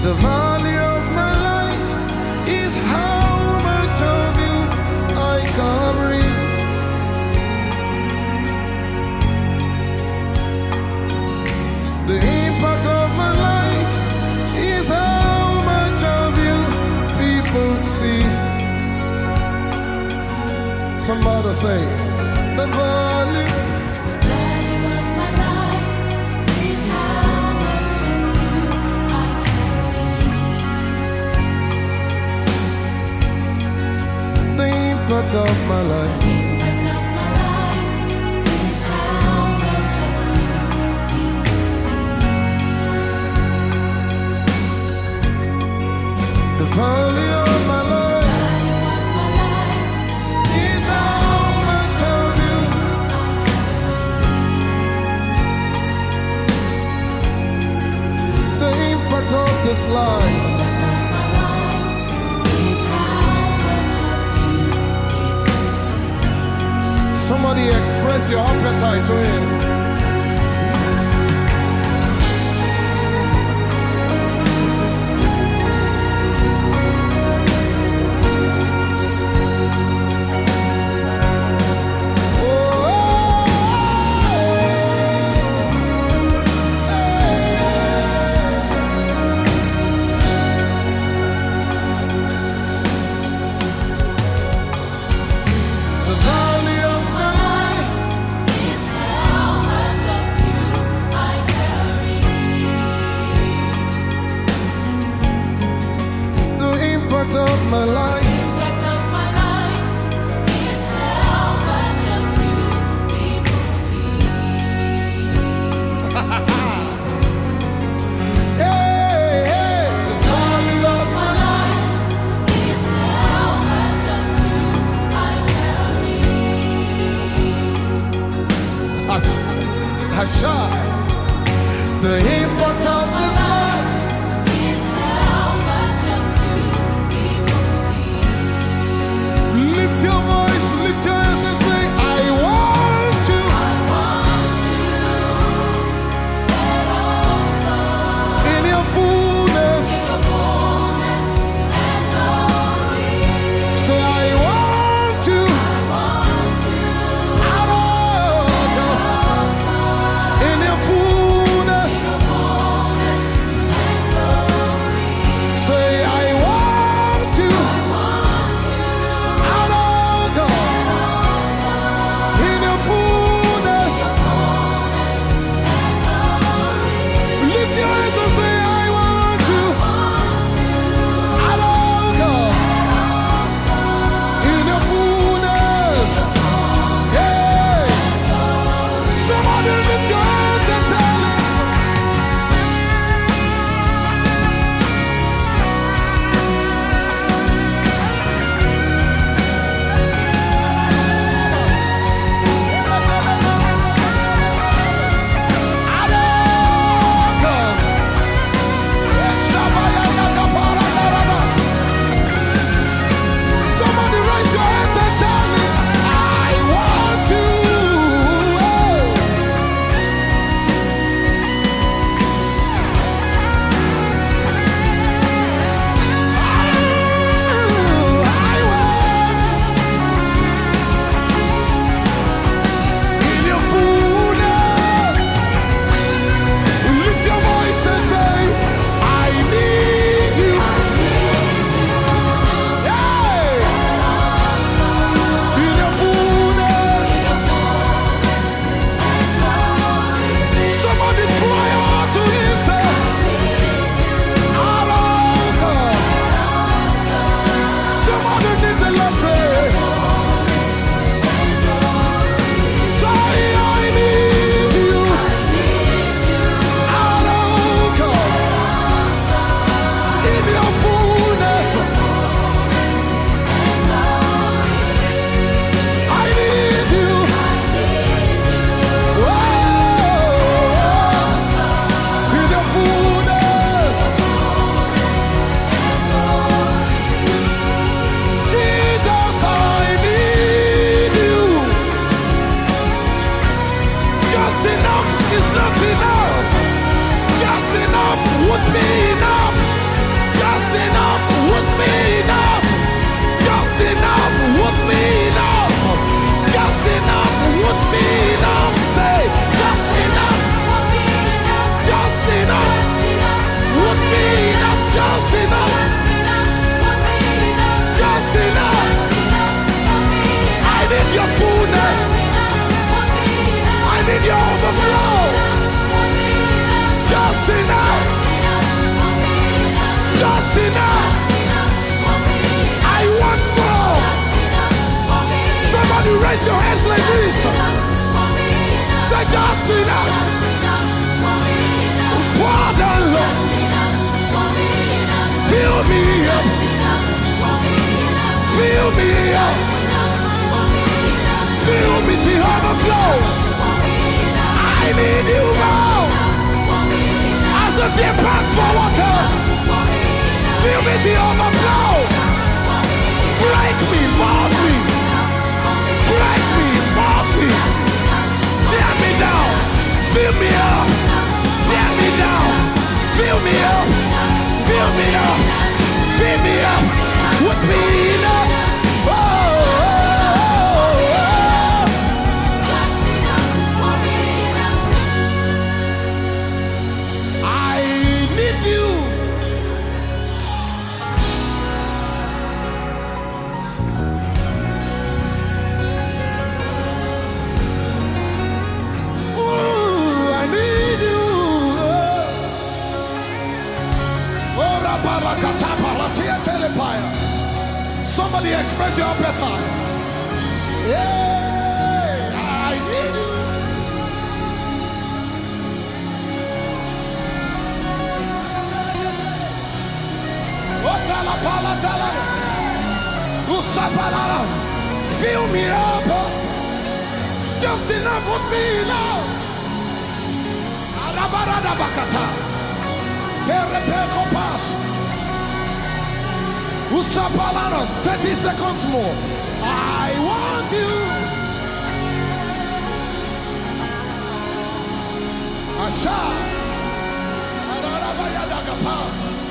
The value of my life is how much of you I carry. The impact of my life is how much of you people see. Somebody say, the value. Of my life. The value of my life is how much of you. The impact of this life. Somebody express your appetite to him. Of my life. The impact of my life is how much of you people see. Hey, hey. The value of my life is how much of you I carry. Hasha. The impact of this life. Lift your voice, lift your hands and say, I want you. I want you. In your fullness. In your fullness and glory. Say, I want you. I want you. Out of dust. In your fullness. In your fullness and glory. Say, I want you. Just enough would be enough. just enough. Pardon, Lord. Fill me up. Fill me up. Fill me to overflow. I need you now. As the deer pants for water. Fill me to overflow. Break me, mold me. Break me, mold me. Tear me down. Fill me up. Tear me down. Fill me up. Fill me up. Fill me up. Would be enough. Oh, oh, oh. I need you. Somebody express your appetite. Yeah, I need you. Fill me up. Just enough with me now. Usapalano, 30 seconds more. I want you. Asha.